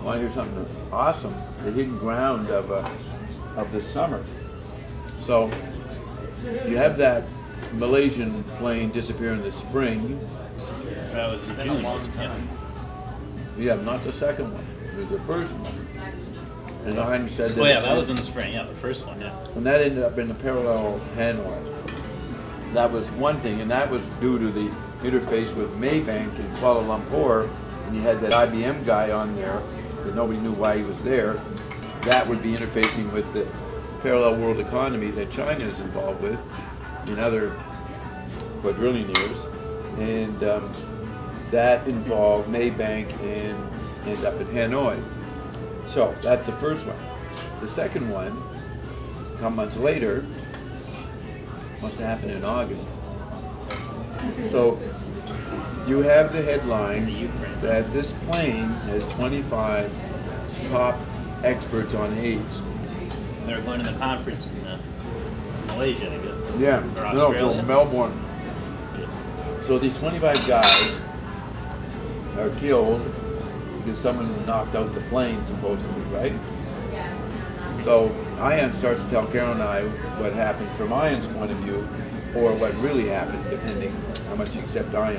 Want to hear something awesome? The hidden ground of the summer. So you have that Malaysian plane disappear in the spring. That was in June. Yeah, not the second one. It was the first one. And Hein said that. Oh yeah, that was in the spring. Yeah, the first one. Yeah. And that ended up in the parallel Hanoi. That was one thing, and that was due to the interface with Maybank in Kuala Lumpur. And you had that IBM guy on there that nobody knew why he was there. That would be interfacing with the parallel world economy that China is involved with in other quadrillionaires. And that involved Maybank and ended up in Hanoi. So that's the first one. The second one, some months later, must have happened in August. So you have the headline that this plane has 25 top experts on AIDS. They're going to the conference in Malaysia, I guess. Yeah, or Australia. No, Melbourne. So these 25 guys are killed because someone knocked out the plane, supposedly, right? So Ian starts to tell Carol and I what happened from Ian's point of view, or what really happened, depending how much you accept Ian.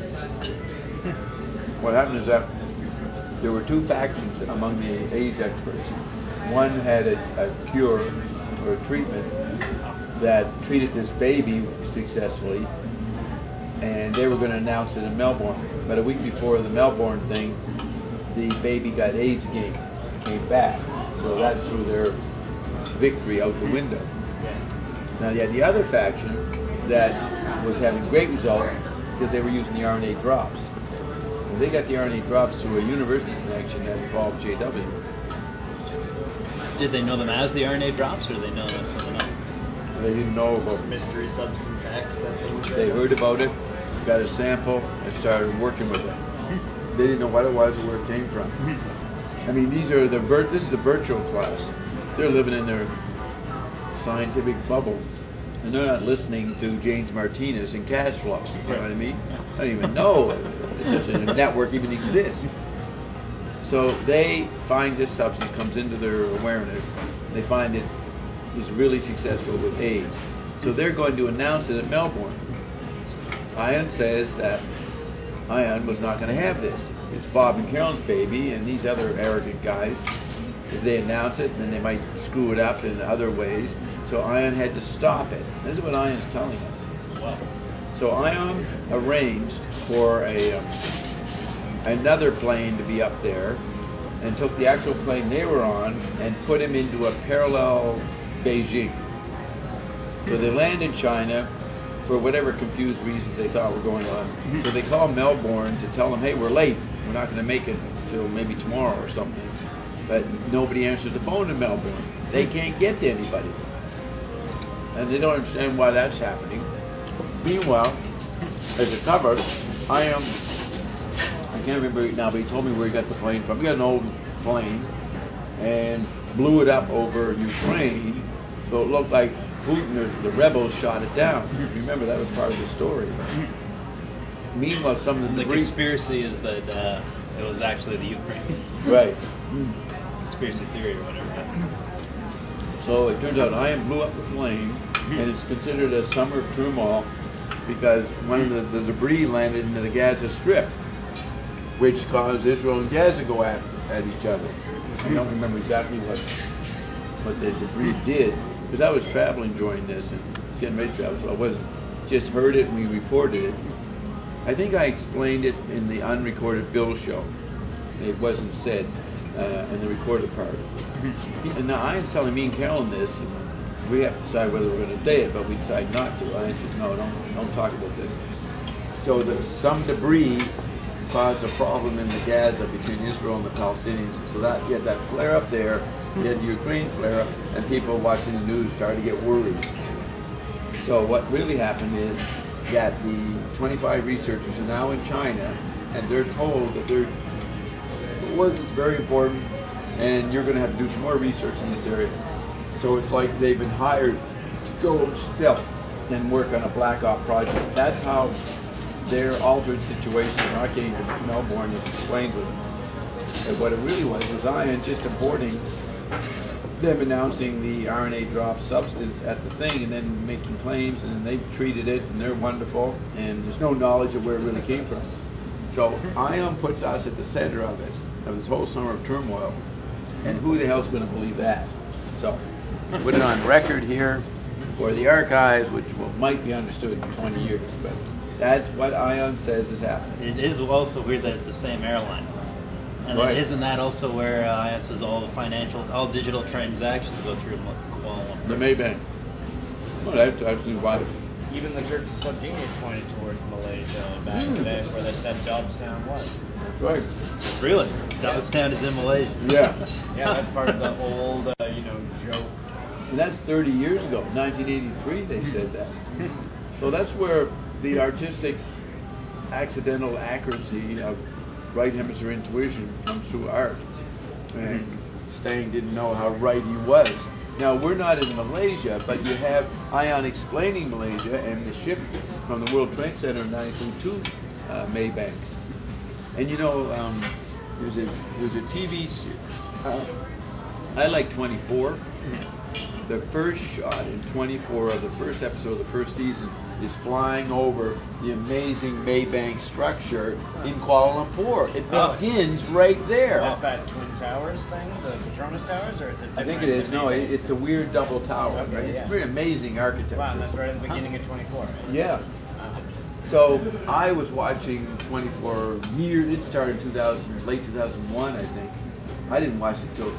What happened is that there were two factions among the AIDS experts. One had a cure or a treatment that treated this baby successfully, and they were going to announce it in Melbourne. But a week before the Melbourne thing, the baby got AIDS again, came back. So that threw their victory out the window. Now you had the other faction that was having great results because they were using the RNA drops. And they got the RNA drops through a university connection that involved JW. Did they know them as the RNA drops, or did they know them as something else? They didn't know about Mystery substance X that they were. They heard about it, got a sample, and started working with it. They didn't know what it was or where it came from. I mean, this is the virtual class. They're living in their scientific bubble, and they're not listening to James Martinez and cash flow. You know what I mean? I don't even know if such a network even exists. So they find this substance comes into their awareness. They find it is really successful with AIDS. So they're going to announce it at Melbourne. Ian says that Ian was not going to have this. It's Bob and Carolyn's baby, and these other arrogant guys, if they announce it, then they might screw it up in other ways. So Ian had to stop it. This is what Ian's telling us. Wow. So Ian arranged for another plane to be up there, and took the actual plane they were on and put him into a parallel Beijing. So they land in China for whatever confused reasons they thought were going on. So they call Melbourne to tell them, hey, we're late. We're not going to make it until maybe tomorrow or something. But nobody answers the phone in Melbourne. They can't get to anybody. And they don't understand why that's happening. Meanwhile, as a cover, I can't remember now, but he told me where he got the plane from. He got an old plane and blew it up over Ukraine, so it looked like Putin or the rebels shot it down. Remember, that was part of the story. Meanwhile, some of the debris... conspiracy is that it was actually the Ukrainians. Right. Conspiracy theory or whatever. So it turns out Ian blew up the plane, and it's considered a summer of turmoil because one of the debris landed into the Gaza Strip, which caused Israel and Gaza to go at each other. I don't remember exactly what the debris did, because I was traveling during this and getting ready to travel, so I wasn't just heard it and we reported it. I think I explained it in the unrecorded Bill show. It wasn't said in the recorded part. And now Ian's telling me and Carolyn this, and we have to decide whether we're going to say it, but we decide not to. Ian says, no, don't talk about this. So some debris caused a problem in the Gaza between Israel and the Palestinians. So that you had that flare up there, you had the Ukraine flare up, and people watching the news started to get worried. So what really happened is that the 25 researchers are now in China, and they're told that their work is very important, and you're going to have to do some more research in this area. So it's like they've been hired to go stealth and work on a black op project. That's how their altered situation, I came to Melbourne, is explained to them. And what it really was Ion just aborting them announcing the RNA drop substance at the thing and then making claims, and they've treated it and they're wonderful, and there's no knowledge of where it really came from. So Ion puts us at the center of it, of this whole summer of turmoil, and who the hell's going to believe that? So put it on record here for the archives, which might be understood in 20 years, but that's what Ion says is happening. It is also weird that it's the same airline. And Right. then isn't that also where Ion says all digital transactions go through Kuala Lumpur? The Maybank. Well, that's actually why. Even the Church of Sardinia pointed towards Malaysia back in the day, where they said Dobstown was. That's right. Really? Dobstown is in Malaysia. Yeah. Yeah, that's part of the old, joke. And that's 30 years ago, 1983 they said that. So that's where the artistic accidental accuracy of right hemisphere intuition comes through art. And Stang didn't know how right he was. Now, we're not in Malaysia, but you have Ion explaining Malaysia and the ship from the World Trade Center in 92 to Maybank. And there's a TV series. I like 24. The first shot in 24 of the first episode of the first season is flying over the amazing Maybank structure in Kuala Lumpur. It begins right there. Is that Twin Towers thing, the Petronas Towers, or is it? I think it is. No, it's a weird double tower. Okay, Right? yeah. It's pretty amazing architecture. Wow, and that's right at the beginning of 24. Right? Yeah. So I was watching 24 years. It started in late 2001, I think. I didn't watch it till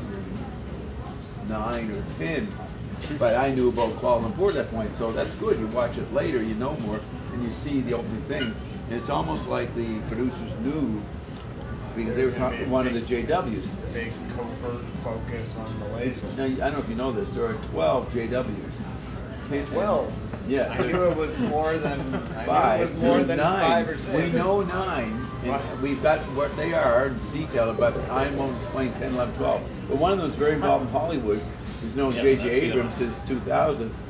2009 or 10. But I knew about Kuala Lumpur at that point, so that's good. You watch it later, you know more, and you see the opening thing. And it's almost like the producers knew, because they were talking one of the JWs. Big covert focus on Malaysia. Now, I don't know if you know this, there are 12 JWs. 12? Yeah. I knew it was more than Five. 5 Nine. or 6. We know 9, and we've got what they are detailed, but I won't explain 10, 11, 12. But one of them is very involved in Hollywood. He's known Yeah, J.J. that's the Abrams other since 2000,